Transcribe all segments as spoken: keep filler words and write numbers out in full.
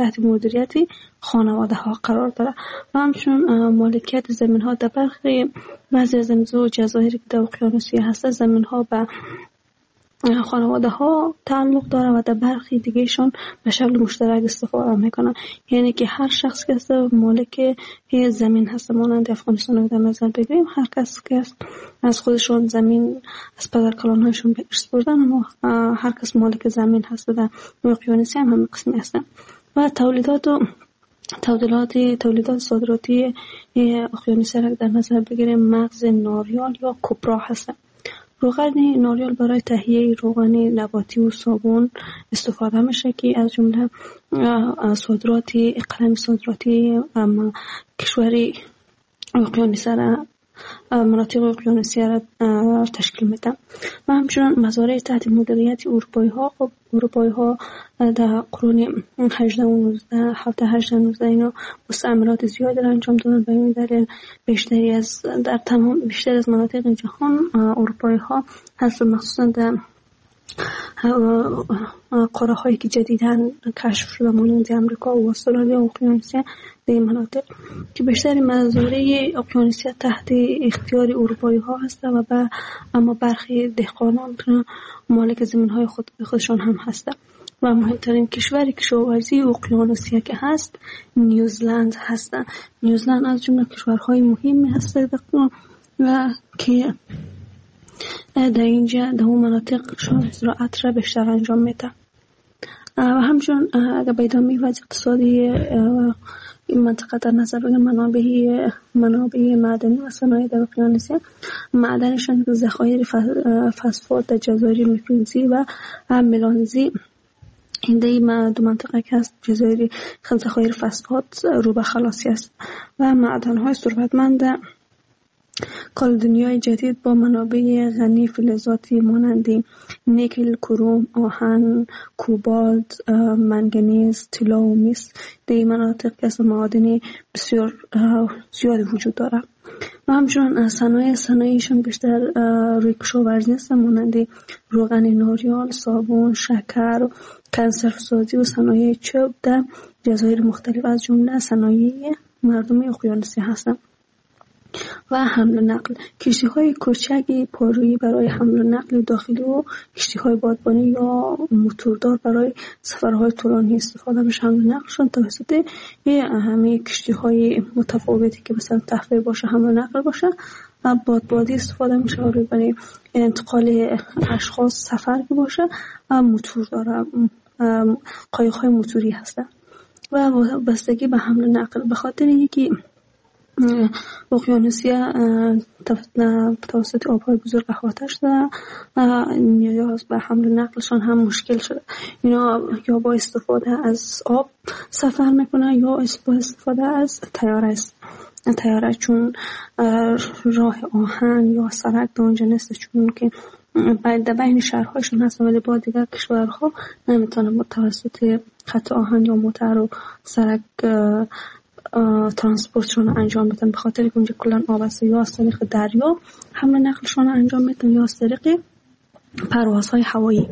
تحت مدیریت خانواده ها قرار داره و همچنین مالکیت زمین ها در برخی بعضی از امضا و جزایر که در اقیانوسیه هست زمین ها به خانواده ها تعلق داره و در برخی دیگهشون به شکل مشترک استفاده میکنن. یعنی که هر شخص که است مالک زمین هست. مانند افغانستان رو در نظر بگیریم، هر کس که از خودشون زمین از پدر کلان هاشون به ارث بردن اما هر کس مالک زمین هست. در اقیانوسیه هم همین قسمی هستن و تولیدات و تولیدات تولیدات صادراتی اقیانوسیه را در نظر بگیریم مغز ناریال یا کپرا هستن. روغن ناریال برای تهیه روغن نباتی و صابون استفاده میشه که از جمله صادراتی اقلیم صادراتی کشوری اقیانوسیه را مناطق اقیانوسیه را تشکیل میده و همچنین مزارع تحت مدیریت اروپایی ها. خب اروپایی ها در قرون هجده و نوزده هفده هشت نوزده اینا مستعمرات زیادی را انجام دادن. به این دلیل بیشتری از در تمام بیشتر از مناطق جهان اروپایی ها هست، مخصوصا در قاره هایی که جدیداً کشف شده مانند امریکا و استرالیا و اقیانوسیه در این مناطق که بیشتر مزارع اقیانوسیه تحت اختیار اروپایی ها هست و با اما برخی دهقانان مالک زمین های خود خودشان هم هستند. و مهمترین کشوری کشاورزی اقیانوسیه که هست نیوزلند هست. نیوزلند از جمله کشورهای مهمی هست و که در اینجا در اون مناطق شان زراعت را بیشتر انجام میده و همچنین اگر به ادامه وضع اقتصادی این منطقه در نظر بگیریم منابع منابع معدنی و صنایع در اقیانوسیه معدنشان ذخایر فسفات در جزایر میکونزی و ملانزی این دو منطقه که هست جزایر ذخایر فسفات رو به خلاصی است و معدن‌های ثروتمند کالدونیای جدید با منابع غنی فلزاتی مانند نیکل، کروم، آهن، کوبالت، منگنیز، طلا و مس در این مناطق که معادن بسیار زیادی وجود دارد. و همچنین صنایع صنایعشان بیشتر روی کشاورزی هستند مانند روغن ناریال، صابون، شکر، کنسروسازی و صنایع چوب در جزایر مختلف از جمله صنایع مردم اقیانوسیه هستند. و حمل و نقل کشتی های کوچک پارویی برای حمل و نقل داخلی و کشتی های بادبانی یا موتوردار برای سفرهای طولانی استفاده میشه. حمل و نقلشون توسط همه کشتی های متفاوتی که مثلا تفریح باشه حمل و نقل باشه و بادبادی استفاده میشه برای انتقال اشخاص سفر که باشه و موتور داره قایق های موتوری هستن و بستگی به حمل و نقل به خاطر اینکه اقیانوسیه توسط آب‌های بزرگ احاطه شده نیاز به حمل و نقلشان هم مشکل شده. اینا یا با استفاده از آب سفر میکنه یا با استفاده از تیاره است. تیاره چون راه آهن یا سرک در اونجا نیست چون که در بین شهرهایشون هست ولی با دیگر کشورها نمیتونه توسط خط آهن یا موتر و سرک ترانسپورتشون انجام بدن به خاطر که اونجا کلان آب است. یا از طریق دریا حمل نقلشون انجام میدن یا از طریق پروازهای هوایی.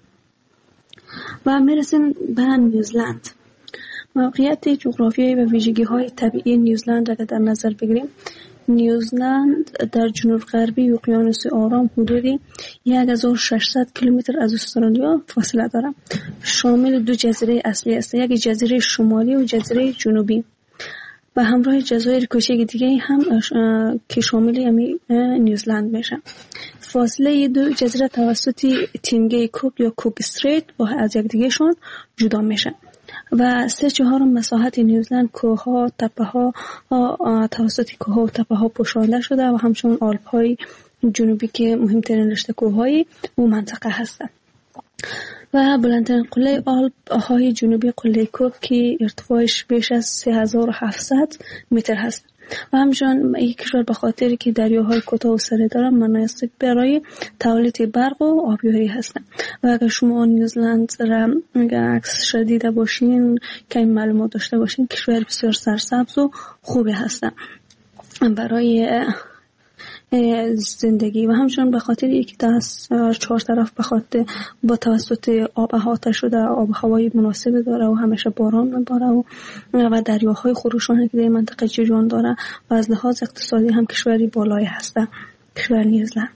و میرسیم به نیوزلند. موقعیت جغرافیایی و ویژگی های طبیعی نیوزلند را در نظر بگیریم، نیوزلند در جنوب غربی اقیانوس آرام حدودی یک هزار و ششصد کیلومتر از استرالیا فاصله دارد. شامل دو جزیره اصلی است، یک جزیره شمالی و جزیره جنوبی و همراه جزایر کوچک دیگه هم که شامل یعنی نیوزلند میشه. فاصله دو جزیره توسط تینگه کوک یا کوک استریت با از یکدیگه شون جدا میشه و سه چهارم مساحت نیوزلند کوه‌ها، تپه‌ها توسط کوه‌ها و تپه‌ها پوشانده شده و همچنین آلپ‌های جنوبی که مهمترین رشته کوه‌های اون منطقه هستند. و بلندترین قله آلپ های جنوبی قله کوک که ارتفاعش بیش از سه هزار و هفتصد متر هست و همچنین این کشور به خاطر که دریاهای کوتاه و سره داره مناسب برای تولید برق و آبیاری هستند. و اگر شما نیوزلند را عکس دیده باشین که این معلومات داشته باشین کشور بسیار سرسبز و خوبه هستند برای زندگی و همچنان به خاطر اینکه دست چهار طرف به خاطر با توسط آب احاطه شده، آب هوایی مناسب داره و همیشه باران میباره و و دریاهای خروشان که در منطقه جریان داره و از لحاظ اقتصادی هم کشوری بالایی هسته، کشور نیوزلند.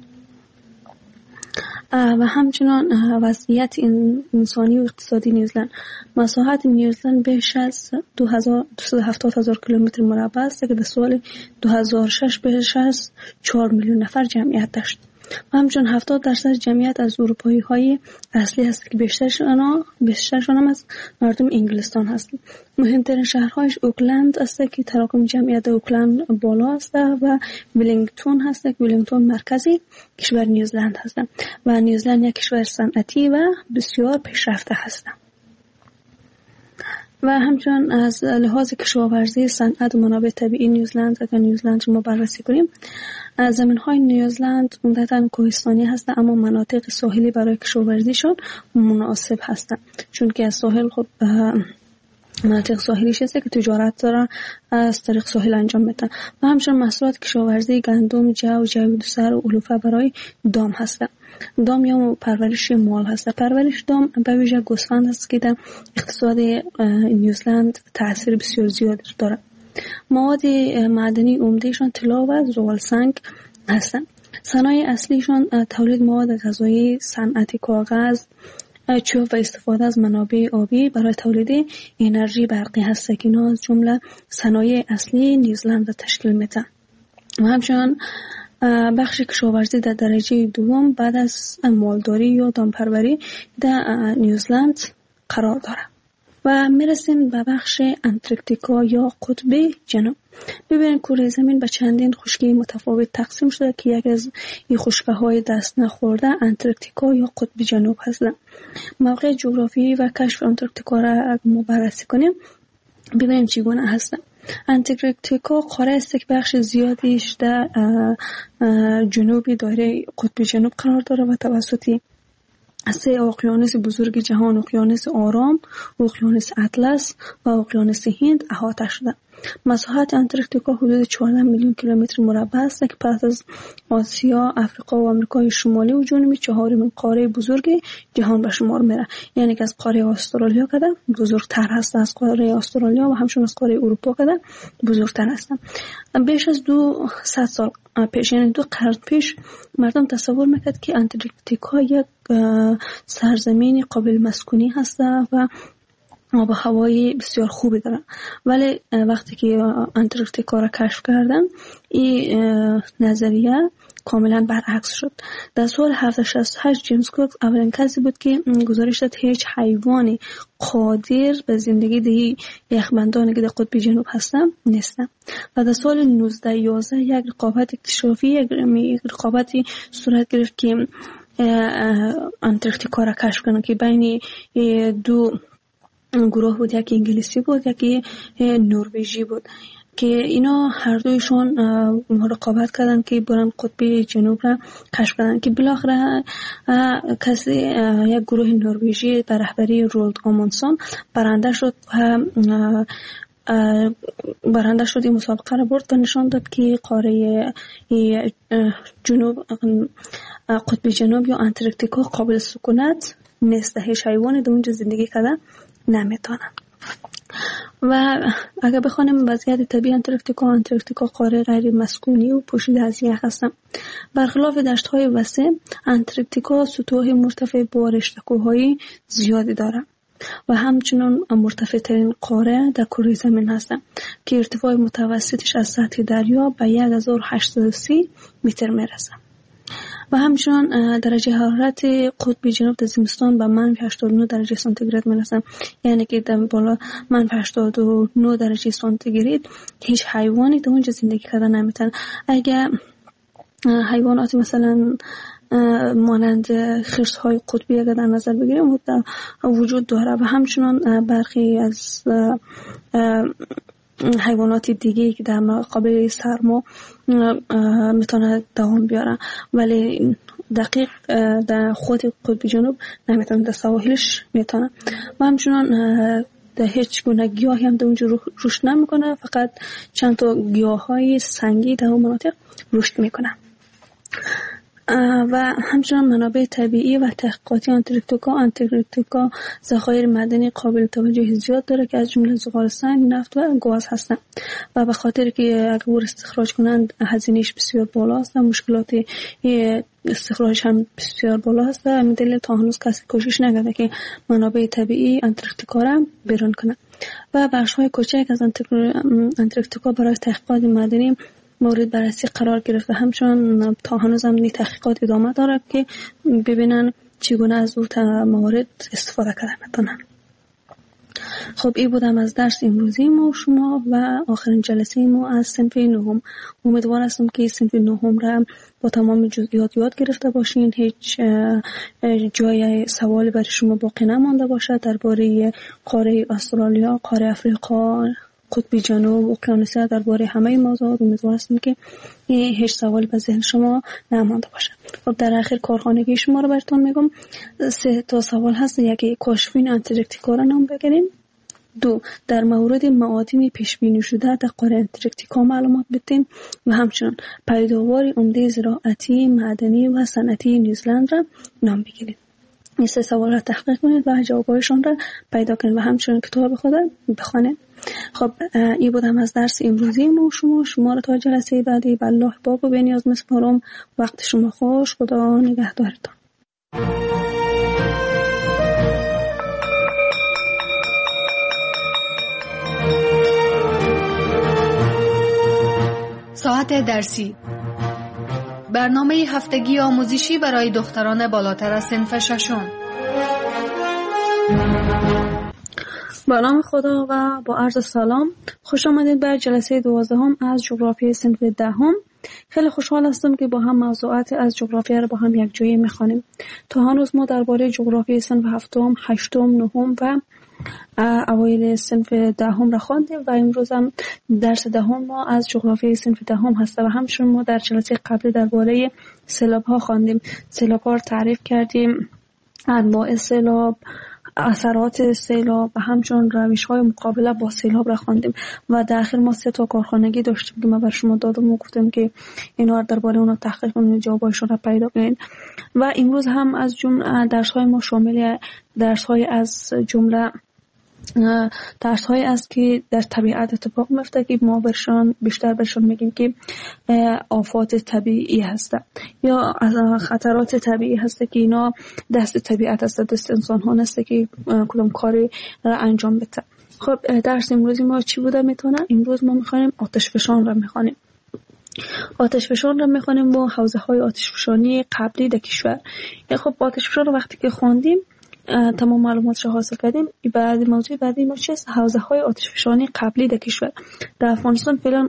و همچنان وضعیت انسانی و اقتصادی نیوزلند. مساحت نیوزلند بیش از دو هزار و دویست و هفتاد هزار کیلومتر مربع است که در سال دو هزار و شش بیش از چهار میلیون نفر جمعیت داشت. و همچنان هفتاد درصد جمعیت از اروپایی های اصلی هست که بیشترشون آنها بیشترشون هم از مردم انگلستان هستند. مهمترین شهرهایش اوکلند است که تراکم جمعیت اوکلند بالا است و ولینگتون هست که ولینگتون مرکزی کشور نیوزلند هست و نیوزلند یک کشور صنعتی و بسیار پیشرفته هست. و همچنان از لحاظ کشاورزی، صنعت و منابع طبیعی نیوزلند، اگر نیوزلند رو ما بررسی کنیم، زمین‌های نیوزلند عمدتاً کوهستانی هستند اما مناطق ساحلی برای کشاورزیشون مناسب هستند، چون که از ساحل خب مناطق ساحلیش هست که تجارت دارن از طریق ساحل انجام میدن و همچنان محصولات کشاورزی گندم، جو، جویدوسر و علوفه برای دام هستند. دام یا پرورش مال هست. پرورش دام به ویژه گوسفند هست که در اقتصاد نیوزلند تاثیر بسیار زیادی داره. مواد معدنی عمدهشان طلا و زغال سنگ هستند. صنایع اصلیشان تولید مواد غذایی، صنعت کاغذ، چوب و استفاده از منابع آبی برای تولید انرژی برقی هست که اینا از جمله صنایع اصلی نیوزلند را تشکیل میدن. و همچنان بخش کشاورزی در درجه دوم بعد از مالداری یا دامپروری در نیوزلند قرار داره. و میرسیم به بخش انتارکتیکا یا قطب جنوب. ببینید کره زمین به چندین خشکی متفاوت تقسیم شده که یک از این خشکی‌های دست نخورده انتارکتیکا یا قطب جنوب هستند. موقع جغرافیایی و کشف انتارکتیکا را ما بررسی کنیم ببینیم چگونه هستند. انتارکتیکا قاره است که بخش زیادیش در جنوبی دایره قطب جنوب قرار داره و توسط سه اقیانوس بزرگ جهان، اقیانوس آرام، اقیانوس اطلس و اقیانوس هند احاطه شده. مساحت انتارکتیکا حدود چهارده میلیون کیلومتر مربع است که پس از آسیا، افریقا و آمریکای شمالی و جنوبی چهارمین قاره بزرگ جهان به شمار میره. یعنی که از قاره استرالیا کده بزرگتر هست، از قاره استرالیا و همچنین از قاره اروپا کده بزرگتر هستن. بیش از دو صد سال پیش، یعنی دو قرن پیش، مردم تصور میکرد که انتارکتیکا یک سرزمین قابل مسکونی هست و آب و هوای بسیار خوبی داره. ولی وقتی که انتارکتیکا را کشف کردن این نظریه کاملا برعکس شد. در سال هفتصد و شصت و هشت جیمز کوک اولین کسی بود که گزارش داد هیچ حیوانی قادر به زندگی در یخبندانی که در قطب جنوب هستن نیستن. و در سال نوزده یازده یک رقابت اکتشافی یک رقابتی صورت گرفت که انتارکتیکا را کشف کنن که بین دو گروه بود، یکی انگلیسی بود یکی نروژی بود که اینا هر دویشون رقابت کردن که برن قطب جنوب را کشف کردن که بالاخره کسی یک گروه نروژی در رهبری رولد آموندسن برنده شد و برنده شد. این مسابقه را برد و نشان داد که قاره جنوب قطب جنوب یا انتارکتیکا قابل سکونت نیست، هیچ حیوانی در اونجا زندگی کردن نمیتونن. و اگر بخوانیم وضعیت طبیعی انتارکتیکا، انتارکتیکا قاره غیر مسکونی و پوشیده از یخ هستند. برخلاف دشت‌های وسیع، انتارکتیکا سطوح مرتفع با رشته‌کوه‌های زیادی دارد و همچنین مرتفع ترین قاره در کره زمین هستند که ارتفاع متوسطش از سطح دریا به یک هزار و هشتصد و سی متر میرسه. و همچنین درجه حرارت قطب جنوب در زمستان به منفی هشتاد و نه درجه سانتیگراد میرسه. یعنی که در بالا منفی هشتاد و نه درجه سانتیگراد هیچ حیوانی در اونجا زندگی کردن نمیتونه. اگر حیوانات مثلا مانند خرس‌های قطبی اگر در نظر بگیریم وجود داره و همچنین برخی از حیوانات دیگه که در مقابل سرما میتونه دوام بیاره ولی دقیق در خود قطب جنوب نمیتونه، در سواحلش میتونه. و همچنین هیچ گونه گیاهی هم در اونجا رشد نمیکنه، فقط چند تا گیاهای سنگی در اون مناطق رشد میکنه. و همچنان منابع طبیعی و تحقیقاتی آنتارکتیکا آنتارکتیکا ذخایر معدنی قابل توجه زیاد داره که از جمله زغال سنگ، نفت و گاز هستند و به خاطر که اگر استخراج کنند هزینه‌اش بسیار بالا است و مشکلات استخراج هم بسیار بالا است، همین دلیل تا هنوز کسی کوشش نکرده که منابع طبیعی آنتارکتیکا را بیرون کنه. و بخش‌های کوچک از آنتارکتیکا برای تحقیقات معدنی مورد بررسی قرار گرفته. همچنان تا هنوز هم تحقیقات ادامه داره که ببینن چگونه از اون موارد استفاده کردن. خب این بودم از درس امروزی ما شما و آخرین جلسه ما از صنف نهم. امیدوار هستم که صنف نهم را با تمام جزئیات یاد گرفته باشین، هیچ جای سوالی برای شما باقی نمانده باشه درباره قاره استرالیا، قاره افریقا، قطب جنوب، اقیانوسیا، درباره همه موضوعات. امیدوار هستم که هیچ سوالی به ذهن شما نمانده باشه. خب در آخر کارخانگی شما رو براتون میگم. سه تا سوال هست. یکی کاشفین آنتارکتیکا را نام بگیریم. دو، در مورد معادن پیش بینی شده در قاره آنتارکتیکا معلومات بدین و همچنین پیداوار عمده زراعتی، معدنی و صنعتی نیوزلند را نام بگیرید. این سه سوال را تحقیق کنید و جوابایشان را پیدا کنید و همچنین کتاب خود بخوانید. خب این بودم از درس امروزی ما شما شما را تا جلسه بعدی به الله باب و به نیاز میسپارم. وقت شما خوش. خدا نگهدارتان. ساعت درسی، برنامه هفتگی آموزشی برای دختران بالاتر از صنف ششم. با نام خدا و با عرض سلام، خوش آمدید به جلسه دوازدهم از جغرافی صنف دهم. خیلی خوشحال هستم که با هم موضوعات از جغرافیا را با هم یک جایی میخوانیم. تا هنوز ما درباره جغرافی صنف هفتم، هشتم، نهم و اوایل صنف دهم را خواندیم و امروز هم درس دهم ما از جغرافی صنف دهم هست و همچنین ما در جلسه قبلی درباره سیلاب ها خواندیم. سیلاب ها را تعریف کردیم، انواع سیلاب، اثرات سیلاب و همچنین روش‌های مقابله با سیلاب را خواندیم و در آخر ما سه تا کارخانگی داشتیم که ما بر شما دادم و گفتم که اینا درباره اونا تحقیق کنید، جوابایشون را پیدا کنید. و امروز هم از جمله درس‌های ما شامل درس‌های از جمله درس های است که در طبیعت اتفاق میفته که ما برشان بیشتر برشان میگیم که آفات طبیعی هست یا خطرات طبیعی هست که اینا دست طبیعت هست، دست انسان ها نسته که کدام کاری را انجام بده. خب درس امروزی ما چی بوده میتونه؟ امروز ما میخوانیم آتش فشان را میخوانیم. آتش فشان را میخوانیم با حوزه های آتش فشانی قبلی در کشور. خب آتش فشان رو وقتی که خواندیم تمام معلوماتش رو حاصل کردیم. بعد موضوع بعدی ما چیست؟ حوزه های آتش فشانی قبلی در کشور. در افغانستان فعلا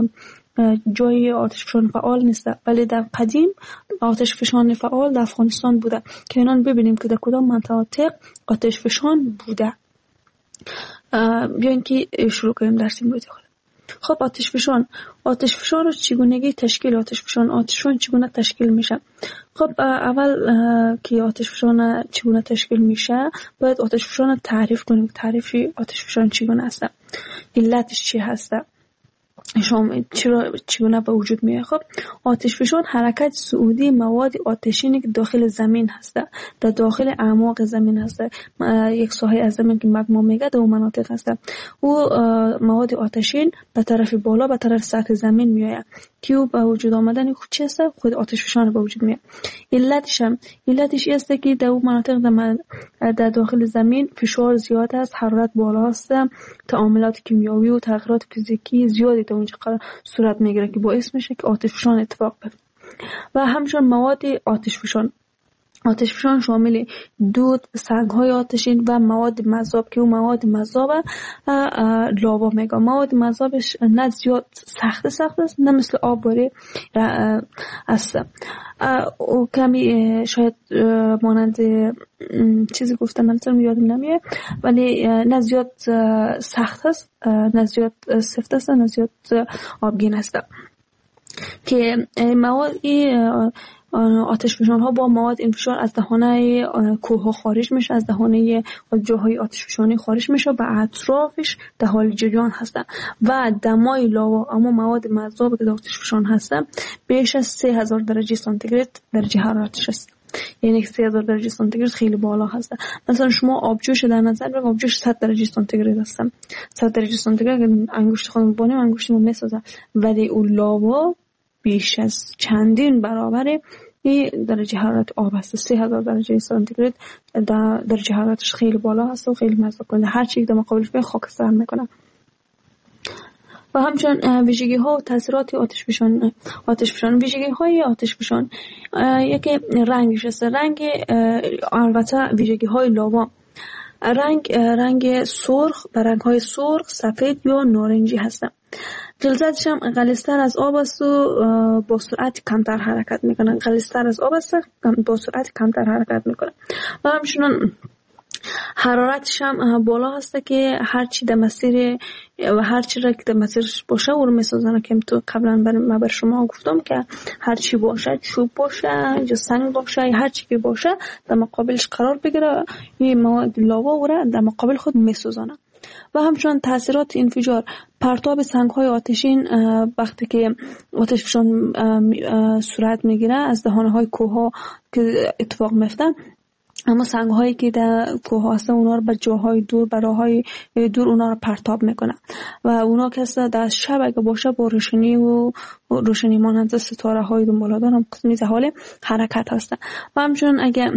جای آتش فشان فعال نیست، ولی در قدیم آتش فشان فعال در افغانستان بوده که اینان ببینیم که در کدام مناطق آتش فشان بوده. بیاین که شروع کنیم درس امروزی خود. خب آتش فشان آتش فشان رو چگونگی تشکیل آتش فشان آتش فشان چگونه تشکیل میشه؟ خب اول که آتش فشان چگونه تشکیل میشه باید آتش فشان تعریف کنیم. تعریف آتش فشان چگونه است، علتش چی هست، شما چرا چگونه به وجود میاد؟ خب آتش فشان حرکت صعودی مواد آتشینی که داخل زمین هست، در داخل اعماق زمین هست، یک ساحه از زمین که مگما میگه در اون مناطق هست. او مواد آتشین به طرف بالا به طرف سطح زمین میاد که او به وجود آمدن خود چی است؟ خود آتش فشان به وجود میاد. علتش هم علتش است که در اون مناطق در داخل زمین فشار زیاد است، حرارت بالا است، تعاملات کیمیایی و تغییرات فیزیکی زیادی در اونجا صورت میگیره که باعث میشه که آتش فشان اتفاق بیفته. و همچنین مواد آتش فشان آتش فشان شامل دود، سنگ‌های آتشین و مواد مذاب که اون مواد مذاب لاوا میگه. مواد مذابش نه زیاد سخت سخت است، نه مثل آب باری است. او کمی شاید مانند چیزی گفتم من اصلا یادم نمیاد، ولی نه زیاد سخت است، نه زیاد سفت است، نه زیاد آبگین است. که مواد آتشفشان ها با مواد انفجار از دهانه کوه ها خارج میشه، از دهانه جاهای آتشفشانی خارج میشه و اطرافش در حال جریان هستن و دمای لاوا اما مواد مذاب که در آتشفشان هستن بیش از سه هزار درجه سانتیگراد درجه حرارتش است. یعنی سه هزار درجه سانتیگراد خیلی بالا هست. مثلا شما آبجوش در نظر بگیر، آبجوش صد درجه سانتیگراد هست. صد درجه سانتیگراد انگشت خودمون بانیم انگشتمون میسازه، ولی اون لاوا بیش از چندین برابر این درجه حرارت آب هست. سه هزار درجه سانتیگراد در درجه حرارتش خیلی بالا هست و خیلی مذاب کننده. هر چی در مقابلش به خاکستر میکنه. و همچنین ویژگی ها و تاثیرات آتشفشان آتشفشان ویژگی های آتشفشان یکی رنگش است. رنگ البته ویژگی های لاوا رنگ رنگ سرخ، رنگ های سرخ، سفید یا نارنجی هستند. غلظتش هم غلیظتر از آب است و با سرعت کمتر حرکت میکنه. غلیظتر از آب است با سرعت کمتر حرکت میکنه. و همچنین حرارتش هم بالا هسته که هر چی در مسیر و هر چی را که در مسیرش باشه او رو میسازن. که تو قبلا من بر شما گفتم که هر چی باشه، چوب باشه یا سنگ باشه، هر چی که باشه در مقابلش قرار بگیره، این مواد لاوا او را در مقابل خود میسازن. و همچنین تاثیرات انفجار پرتاب سنگ‌های آتشین وقتی که آتشفشان صورت میگیره از دهانه‌های کوه‌ها که اتفاق میفته، اما سنگ هایی که در کوه هستن اونا رو به جاهای دور، به راههای دور اونا رو پرتاب میکنن و اونا که در شب اگه باشه با روشنی و روشنی مانند ستاره های دنبالادار هم قسمی در حال حرکت هستن. و همچنین اگه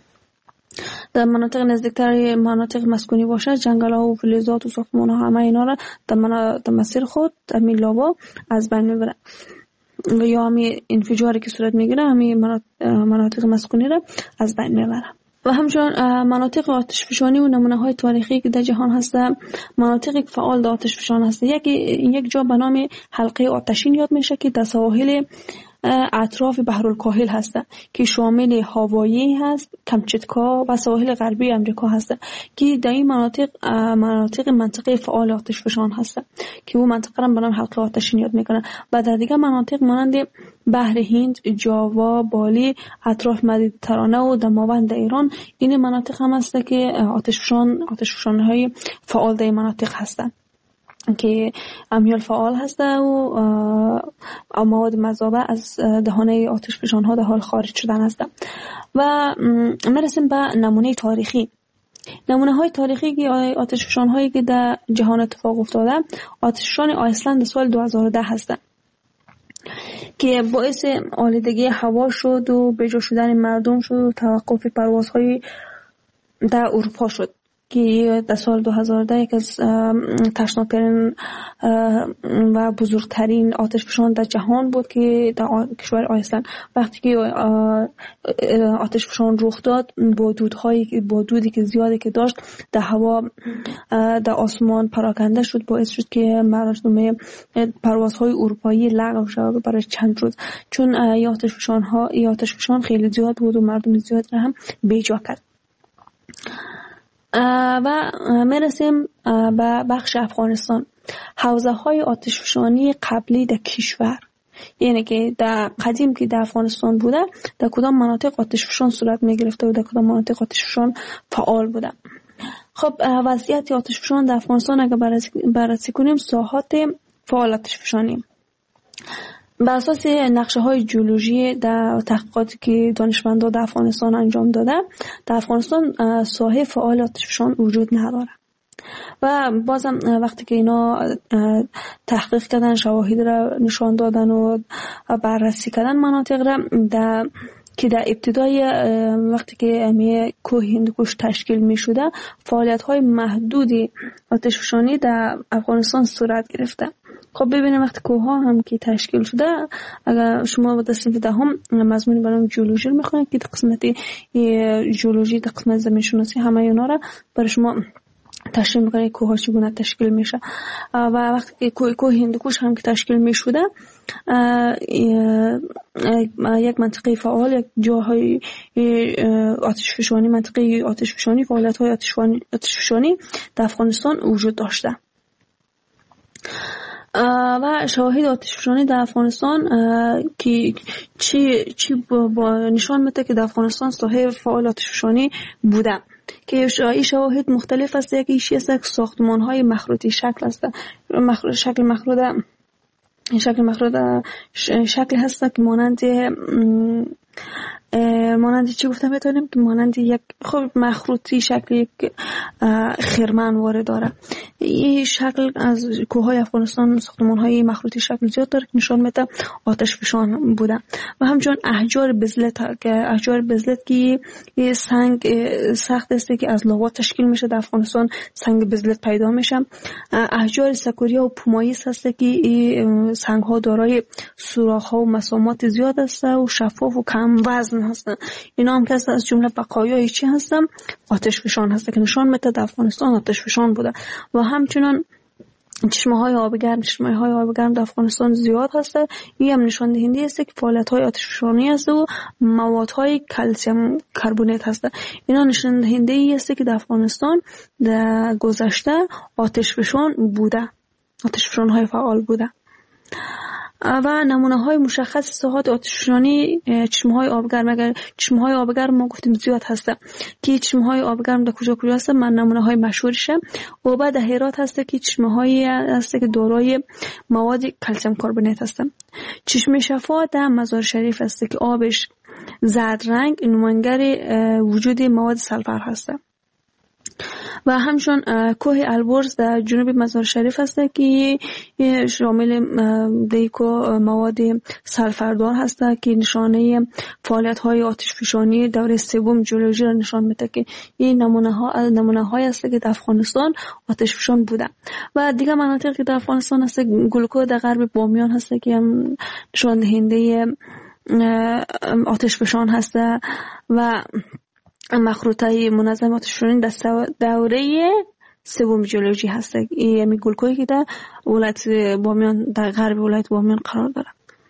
در مناطق نزدیکتر مناطق مسکونی باشه، جنگل ها و فلزات و ساختمان ها همه اینا رو در مسیر خود در می لاوا از بین میبرن و یا همین انفجاری که صورت میگیره همین مناطق مسکونی رو از بین میبرن. و همچنین مناطق آتشفشانی و نمونه های تاریخی که در جهان هستند، مناطقی که فعال در آتشفشان هست. یک یک جا به نام حلقه آتشین یاد میشه که در سواحل اطراف بحرالکاهل هست که شامل هاوایی هست، کامچاتکا و سواحل غربی امریکا هست که در این مناطق مناطق منطقه فعال آتشفشان هست که اون منطقه را به نام حلقه آتشین یاد میکنن. و در دیگر مناطق مانند بحر هند، جاوا، بالی، اطراف مدیترانه و دماوند ایران این مناطق هم هست که آتشفشان آتشفشان های فعال در این مناطق هستند که امیال فعال هسته و مواد مذابه از دهانه آتشفشان ها در حال خارج شدن هستند. و میرسیم به نمونه تاریخی. نمونه های تاریخی که آتشفشان هایی که در جهان اتفاق افتاده، آتشفشان آیسلند سال دو هزار و ده هستند که باعث آلودگی هوا شد و بجا شدن مردم شد و توقف پروازهای در اروپا شد که در سال دو هزار و ده یک از ترسناکترین و بزرگترین آتشفشان در جهان بود که در کشور آیسلند وقتی که آتشفشان رخ داد با دودهایی با دودی که زیادی که داشت در هوا در آسمان پراکنده شد، باعث شد که مردم پروازهای اروپایی لغو شود برای چند روز، چون این آتشفشان ها این آتشفشان خیلی زیاد بود و مردم زیاد را هم بیجا کرد. و میرسیم به بخش افغانستان. حوزه های آتشفشانی قبلی در کشور، یعنی که در قدیم که در افغانستان بوده در کدام مناطق آتشفشان صورت می گرفته و در کدام مناطق آتشفشان فعال بوده. خب وضعیت آتشفشان در افغانستان اگر بررسی کنیم، ساحات فعال آتشفشانی بر اساس نقشه های جیولوژی در تحقیقاتی که دانشمندان در افغانستان انجام داده، در افغانستان ساحه فعال آتشفشان وجود نداره. و بازم وقتی که اینا تحقیق کردن، شواهد را نشان دادن و بررسی کردن مناطق را در که در ابتدای وقتی که امی کوه هندوکش تشکیل می شده، فعالیت های محدودی آتشفشانی در افغانستان صورت گرفته. خب ببینیم وقتی کوه ها هم که تشکیل شده، اگر شما با صنف دهم مضمون برنامه جیولوژی رو میخونید که قسمت جیولوژی، در قسمت زمین شناسی همه اینا را برای شما تشریح میکنه کوه ها چگونه تشکیل میشه. و وقتی که کوه کوه هندوکش هم که تشکیل میشده، یک منطقه فعال، یک جاهای آتشفشانی، منطقه آتشفشانی، فعالیت های آتشفشانی در افغانستان وجود داشته. و شواهد آتش فشانی در افغانستان که چی چی با نشان میده که در افغانستان صاحب فعال آتش فشانی بوده که این شواهد مختلف است. یکی ایشی است که ساختمان های مخروطی شکل است، مخروط شکل مخروط شکل مخروط شکل هست که مانند مانند چی گفتم بتونیم که مانند یک خب مخروطی شکل یک خرمن وارد داره. این شکل از کوههای افغانستان ساختمان‌های مخروطی شکل زیاد داره که نشان میده آتش فشان بوده. و همچنین احجار بزلت که احجار بزلت که یه سنگ سخت است که از لاوا تشکیل میشه در افغانستان، سنگ بزلت پیدا میشه. احجار سکوریا و پوماییس هست که این سنگ ها دارای سوراخ ها و مسامات زیاد است و شفاف و کم وزن هستن. اینا هم که از جمله بقایای چی هستن؟ آتش فشان هست که نشان میده در افغانستان آتش فشان بوده. و همچنین چشمه های آب گرم چشمه های آب گرم در افغانستان زیاد هست. این هم نشان دهنده است که فعالیت های آتش فشانی است و مواد های کلسیم کربونات هست. اینا نشان دهنده ای است که در افغانستان در گذشته آتش فشان بوده، آتش فشان های فعال بوده. و نمونه های مشخص ساحات آتش فشانی چشمه های آبگرم. اگر چشمه های آبگرم ما گفتیم زیاد هسته که چشمه های آبگرم در کجا کجا هست؟ من نمونه های مشهورشه و بعد هرات هسته که چشمه های هسته که دارای مواد کلسیم کربونات هستن. چشمه شفا در مزار شریف هسته که آبش زرد رنگ نماینگر وجود مواد سلفر هسته. و همچنین کوه البرز در جنوب مزار شریف هست که شامل دیکو مواد سلفردار هست که نشانه فعالیت های آتش فشانی دوره سوم ژئولوژی را نشان میده که این نمونه ها نمونه های است که در افغانستان آتش فشان بوده. و دیگه مناطقی که در افغانستان هست گلکو در غرب بامیان هست که هم نشان دهنده آتش فشان هست. و مخروطه منظم آتش فشانی در دوره سوم ژئولوژی هست. این می گلکویی که در ولایت بامیان در غرب ولایت بامیان قرار داره.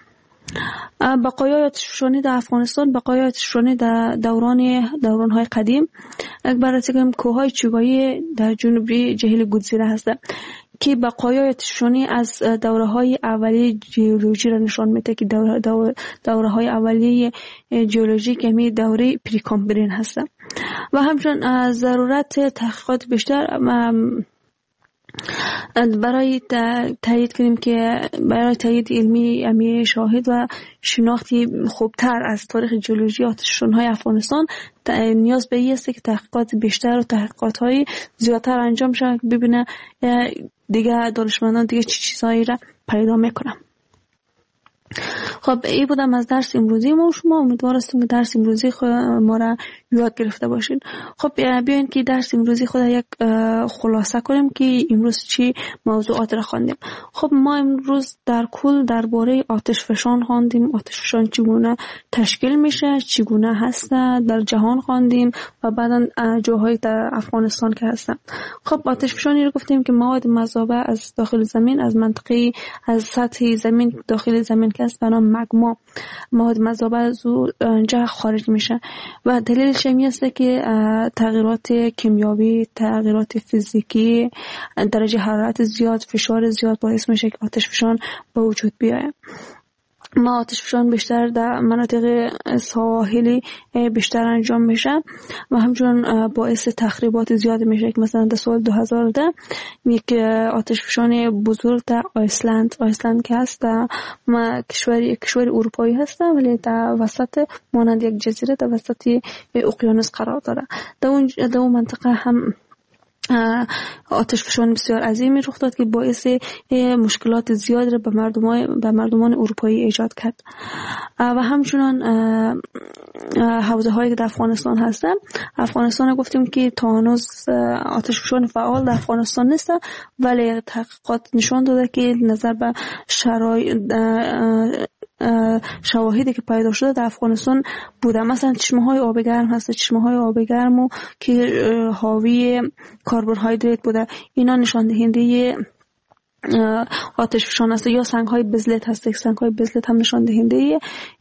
بقایای آتش فشانی در افغانستان، بقایای آتش فشانی در دوران دوران‌های قدیم اکبر از کوههای چوبایی در جنوبی جهیل گودزیره هست که بقایای آتش فشانی از دوره‌های اولیه ژئولوژی را نشان میده که دوره دوره دوره‌های اولیه ژئولوژی که می دوره پریکامبرین هست. و همچنین ضرورت تحقیقات بیشتر برای تایید کنیم که برای تایید علمی امی شاهد و شناختی خوبتر از تاریخ ژئولوژی آتش فشان‌های افغانستان نیاز به این است که تحقیقات بیشتر و تحقیقات‌های زیادتر انجام شود که ببینه دیگه دانشمندان دیگه چی چیزایی را پیدا میکنن. خب این بودم از درس امروزی ما. شما امیدوار هستیم که درس امروزی خود ما را یاد گرفته باشین. خب بیاین که درس امروزی خود یک خلاصه کنیم که امروز چی موضوعات را خواندیم. خب ما امروز در کل درباره آتش فشان خواندیم، آتش فشان چگونه تشکیل میشه، چگونه هست در جهان خواندیم و بعدا جاهای در افغانستان که هستن. خب آتش فشانی رو گفتیم که مواد مذابه از داخل زمین، از منطقه از سطح زمین داخل زمین که است به نام مگما، مواد مذابه از اونجا خارج میشه و دلیلش این است که تغییرات کیمیایی، تغییرات فیزیکی، درجه حرارت زیاد، فشار زیاد باعث میشه که آتش فشان به وجود بیاید. ما آتش فشان بیشتر در مناطق ساحلی بیشتر انجام میشه و همچنین باعث تخریبات زیاد میشه که مثلا در سال دو هزار و ده یک آتش فشان بزرگ در آیسلند آیسلند که هست در کشور کشور اروپایی هست ولی در وسط مانند یک جزیره در وسط اقیانوس قرار داره. در اون در اون منطقه هم آتش فشان بسیار عظیمی رخ داد که باعث مشکلات زیاد را به مردمان به مردمان اروپایی ایجاد کرد. و همچنان حوزه هایی که در افغانستان هستن، افغانستان گفتیم که تا هنوز آتش فشان فعال در افغانستان نیست ولی تحقیقات نشان داده که نظر به شرایط شواهدی که پیدا شده در افغانستان بوده. مثلا چشمه های آب گرم هست، چشمه های آب گرم که حاوی کربوهیدرات بوده، اینا نشان دهنده آتش فشان است. یا سنگ های بزلت هست، سنگ های بزلت هم نشان دهنده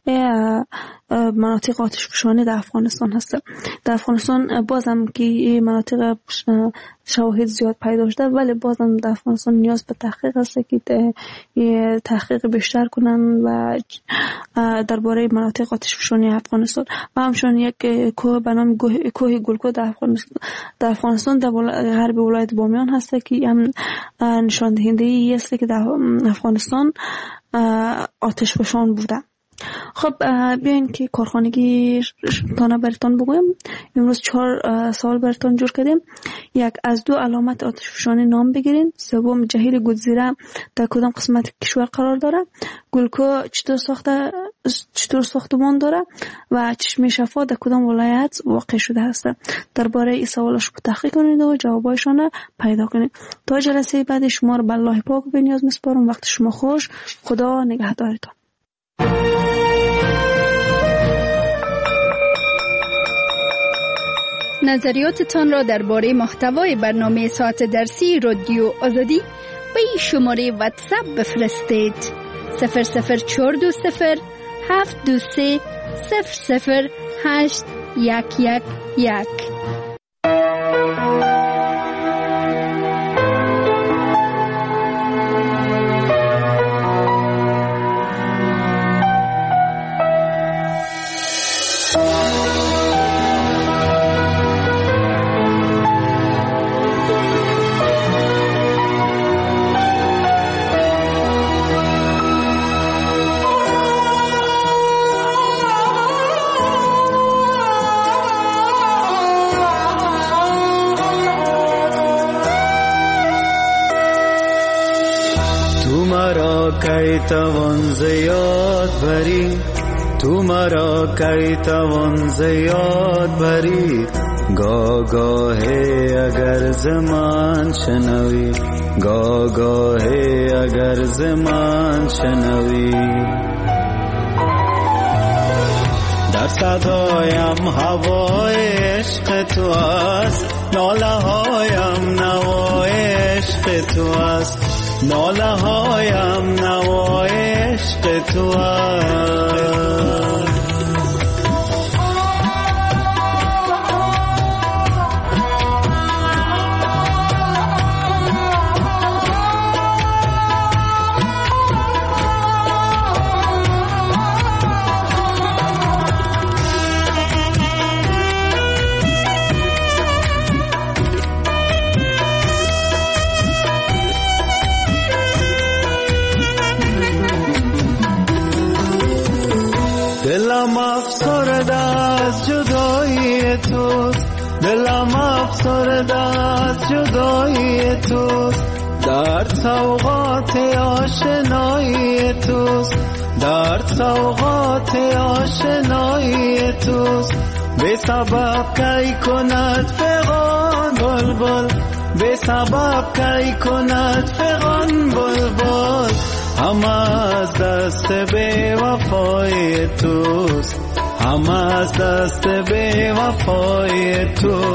مناطق آتش فشانی در افغانستان هست. در افغانستان بازم که این مناطق شواهد زیاد پیدا شده، ولی بازم در افغانستان نیاز به تحقیق هست که تحقیق بیشتر کنن و درباره مناطق آتش فشانی افغانستان و همچنین یک کوه به نام کوه گلکو در افغانستان در افغانستان در غرب ولایت بامیان هست که هم نشان دهنده ای است که در افغانستان آتش فشان بوده. خب بیاین که کارخانگی تانه براتون بگویم. امروز چهار سوال براتون جور کردیم. یک، از دو علامت آتش فشانی نام بگیرین. سوم، جهیل گودزیره در کدام قسمت کشور قرار داره؟ گلکو چطور ساخته چطور ساختمان داره و چشمه شفا در کدام ولایت واقع شده است؟ درباره این سوالش تحقیق کنید و جوابایشان پیدا کنید. تا جلسه بعد شما رو به الله پاک به نیاز میسپارم. وقت شما خوش. خدا نگهدارتان. نظریاتتان را درباره محتوای برنامه ساعت درسی رادیو آزادی به این شماره واتساپ بفرستید: صفر صفر چهار دو صفر هفت دو سه صفر صفر هشت یک یک یک. کی توان زیاد بری، تو مرا کی توان زیاد بری. گاه گاهی اگر زمان شنوی، گاه گاهی اگر زمان شنوی. در صدایم هوای عشق تو است، ناله هایم نوای عشق تو است، ناله هایم نوای عشق تو است. دلم افسرده از جدایی توست، دلم افسرده از جدایی توست. در سوغات آشنایی توست، در سوغات آشنایی توست. به سبب کی کند فغان بلبل، به سبب کی کند فغان بلبل. همه از دست بی وفای توست، همه از دست بی وفای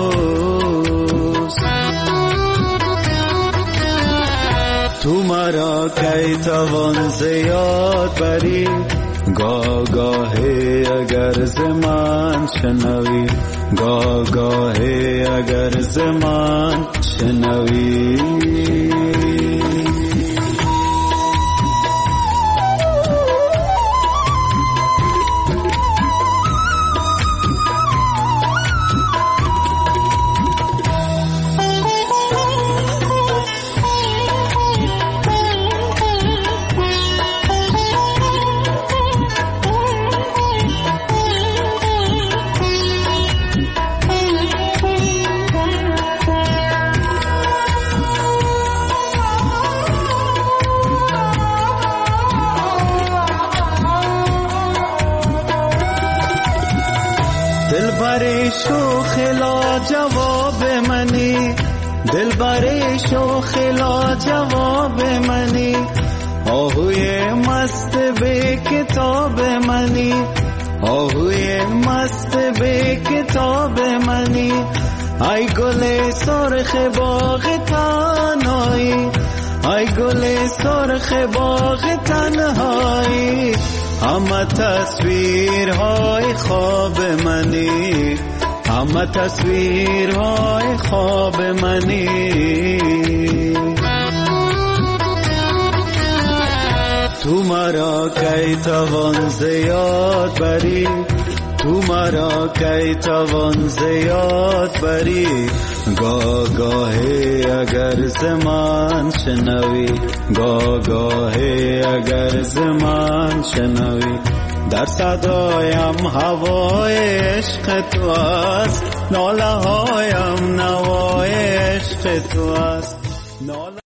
توست. تو مرا کی توان زیاد بری، گاه گاهی اگر زمان شنوی، گاه گاهی اگر زمان شنوی. دلبر شوخ لا جواب منی، دلبر شوخ لا جواب منی. آهوی مست به کتاب منی، آهوی مست به کتاب منی. ای گل سرخ باغ تنهایی، ای گل سرخ باغ تنهایی. همه تصویرهای خواب منی، همه تصویرهای خواب منی. تو مرا کی توان زیاد بری، تو مرا کی توان زیاد بری. گاه گاهی اگر زمان شنوی، گاه گاهی اگر زمان شنوی. در صدایم هوای عشق تو است، ناله هایم نوای عشق تو است.